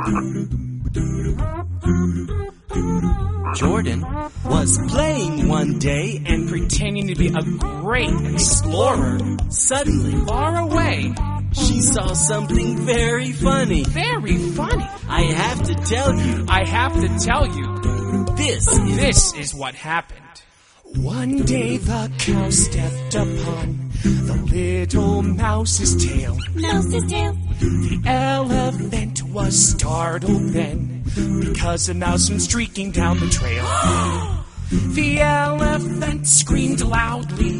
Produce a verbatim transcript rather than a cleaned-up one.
Jordan was playing one day and pretending to be a great explorer. Suddenly, Far away. she saw something very funny. Very funny. I have to tell you, I have to tell you, this is... this is what happened. One day the cow stepped upon the little mouse's tail. Mouse's tail. The elephant was startled then, because a mouse went streaking down the trail. The elephant screamed loudly.